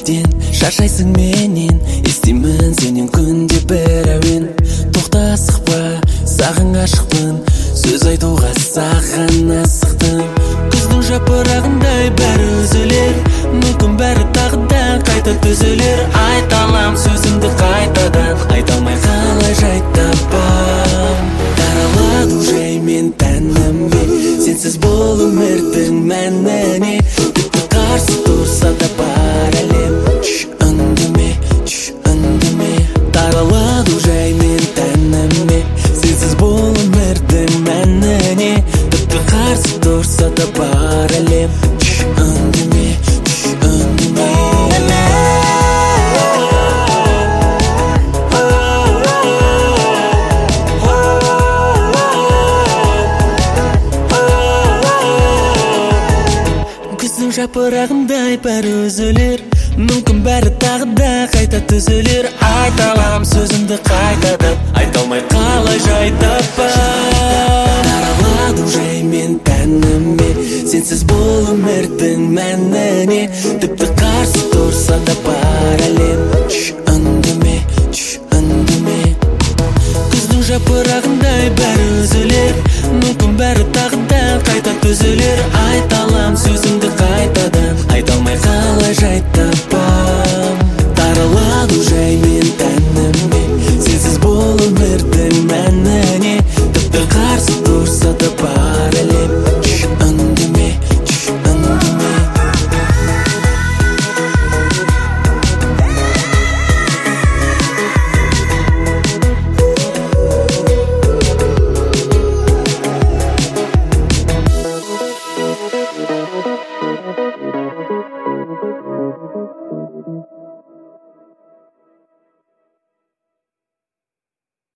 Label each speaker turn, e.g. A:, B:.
A: неліктен шаршайсың менен, естимін сенен күнде бір әуен. Тоқта асықпа, саған ғашықпын, сөз айтуға саған асықтым. Күздің жапырағындай бәрі үзілер, мүмкін бәрі тағы да қайта түзелер. Айта алам сөзімді қайтадан, айта алмай қалай жай табам. Таралады жай мен тәнімге, сенсіз бұл өмірдің мәніне. Тіпті қарсы тұрса да бар әлем, үндеме, үндеме. Таралады жай мен тәніме, сенсіз бұл өмірдің мәніне. Тіпті қарсы тұрса да бар әлем, үндеме, үндеме. Күздің жапырағындай бәрі үзілер, мүмкін бәрі тағы да қайта түзелер. Айта алам сөзімді қайтадан, айта алмай қалай жай табам. Таралады жай мен тәніме, сенсіз бұл өмірдің мәніне. Тіпті қарсы тұрса да бар әлем, үндеме, үндеме. Күздің жапырағындай бәрі үзілер, мүмкін бәрі тағы да қайта түзелер. Айта алам сөзімді қайтадан, айта алмай қалай жай табам.